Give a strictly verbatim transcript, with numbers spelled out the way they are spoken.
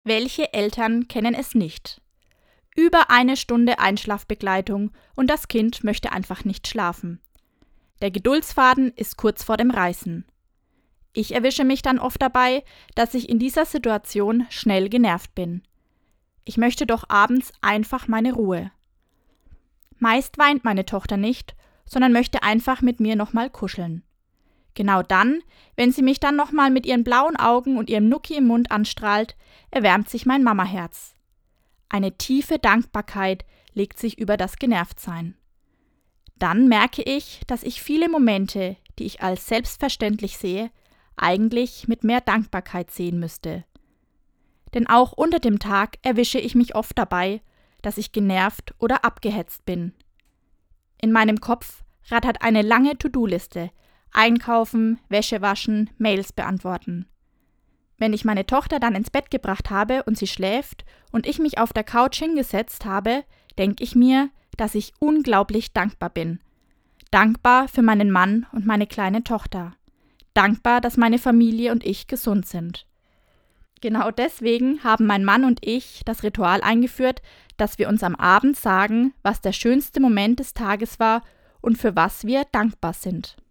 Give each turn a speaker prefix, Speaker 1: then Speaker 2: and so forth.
Speaker 1: Welche Eltern kennen es nicht? Über eine Stunde Einschlafbegleitung und das Kind möchte einfach nicht schlafen. Der Geduldsfaden ist kurz vor dem Reißen. Ich erwische mich dann oft dabei, dass ich in dieser Situation schnell genervt bin. Ich möchte doch abends einfach meine Ruhe. Meist weint meine Tochter nicht, sondern möchte einfach mit mir nochmal kuscheln. Genau dann, wenn sie mich dann nochmal mit ihren blauen Augen und ihrem Nucki im Mund anstrahlt, erwärmt sich mein Mamaherz. Eine tiefe Dankbarkeit legt sich über das Genervtsein. Dann merke ich, dass ich viele Momente, die ich als selbstverständlich sehe, eigentlich mit mehr Dankbarkeit sehen müsste. Denn auch unter dem Tag erwische ich mich oft dabei, dass ich genervt oder abgehetzt bin. In meinem Kopf rattert eine lange To-Do-Liste: Einkaufen, Wäsche waschen, Mails beantworten. Wenn ich meine Tochter dann ins Bett gebracht habe und sie schläft und ich mich auf der Couch hingesetzt habe, denke ich mir, dass ich unglaublich dankbar bin. Dankbar für meinen Mann und meine kleine Tochter. Dankbar, dass meine Familie und ich gesund sind. Genau deswegen haben mein Mann und ich das Ritual eingeführt, dass wir uns am Abend sagen, was der schönste Moment des Tages war und für was wir dankbar sind.